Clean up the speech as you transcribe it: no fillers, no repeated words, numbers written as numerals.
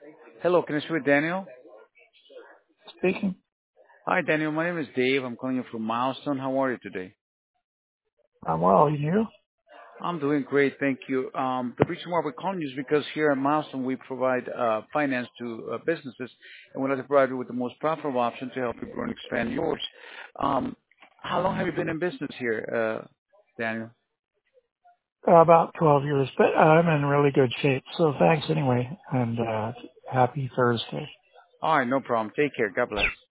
Hello, can I speak with Daniel? Speaking. Hi, Daniel. My name is Dave. I'm calling you from Milestone. How are you today? I'm well. You? I'm doing great, thank you. The reason why we're calling you is because here at Milestone we provide finance to businesses, and we'd like to provide you with the most profitable option to help you grow and expand yours. Um, how long have you been in business here, Daniel? About 12 years, but I'm in really good shape. So thanks anyway, and happy Thursday. All right, no problem. Take care. God bless.